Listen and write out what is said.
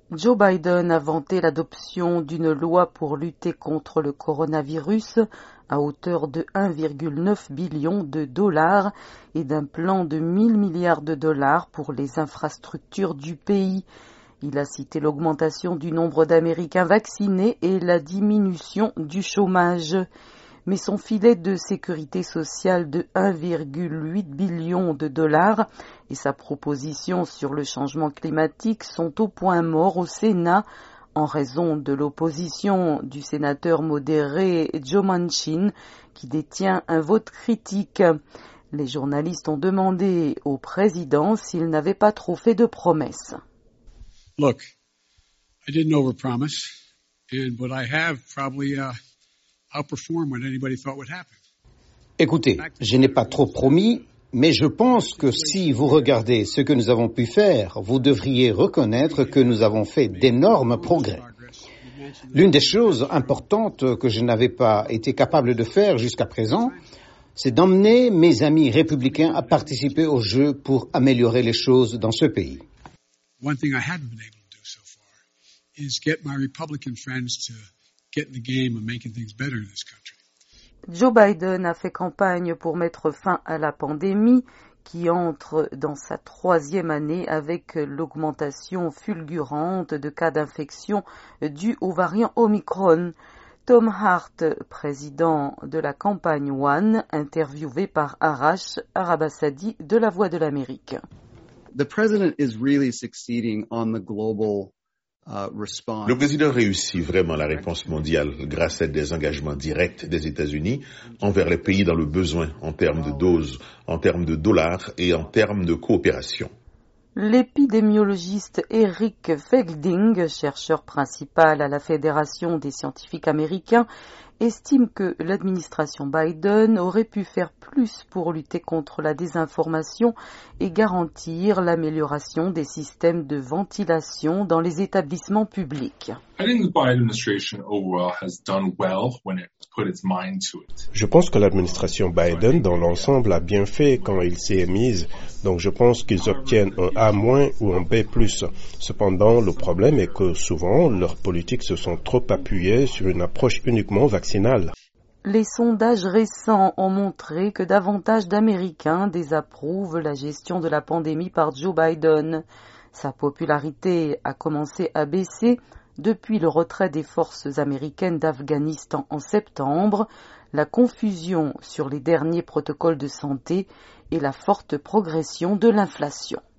Joe Biden a vanté l'adoption d'une loi pour lutter contre le coronavirus à hauteur de 1,9 billion de dollars et d'un plan de 1 000 milliards de dollars pour les infrastructures du pays. Il a cité l'augmentation du nombre d'Américains vaccinés et la diminution du chômage. Mais son filet de sécurité sociale de 1,8 billion de dollars et sa proposition sur le changement climatique sont au point mort au Sénat en raison de l'opposition du sénateur modéré Joe Manchin qui détient un vote critique. Les journalistes ont demandé au président s'il n'avait pas trop fait de promesses. Look, I didn't overpromise, and what I have probably outperform what anybody thought would happen. Écoutez, je n'ai pas trop promis, mais je pense que si vous regardez ce que nous avons pu faire, vous devriez reconnaître que nous avons fait d'énormes progrès. L'une des choses importantes que je n'avais pas été capable de faire jusqu'à présent, c'est d'emmener mes amis républicains à participer au jeu pour améliorer les choses dans ce pays. One thing I haven't been able to do so far is get my Republican friends to get in the game of making things better in this country. Joe Biden a fait campagne pour mettre fin à la pandémie qui entre dans sa 3e année avec l'augmentation fulgurante de cas d'infection due au variant Omicron. Tom Hart, président de la campagne One, interviewé par Arash Arabasadi de La Voix de l'Amérique. The president is really succeeding on the global response. Le président réussit vraiment la réponse mondiale grâce à des engagements directs des États-Unis envers les pays dans le besoin en termes de doses, en termes de dollars et en termes de coopération. L'épidémiologiste Eric Felding, chercheur principal à la Fédération des scientifiques américains, estime que l'administration Biden aurait pu faire plus pour lutter contre la désinformation et garantir l'amélioration des systèmes de ventilation dans les établissements publics. Je pense que l'administration Biden dans l'ensemble a bien fait quand il s'y est mise, donc je pense qu'ils obtiennent un A- ou un B+. Cependant, le problème est que souvent, leurs politiques se sont trop appuyées sur une approche uniquement vaccinale. Les sondages récents ont montré que davantage d'Américains désapprouvent la gestion de la pandémie par Joe Biden. Sa popularité a commencé à baisser depuis le retrait des forces américaines d'Afghanistan en septembre, la confusion sur les derniers protocoles de santé et la forte progression de l'inflation.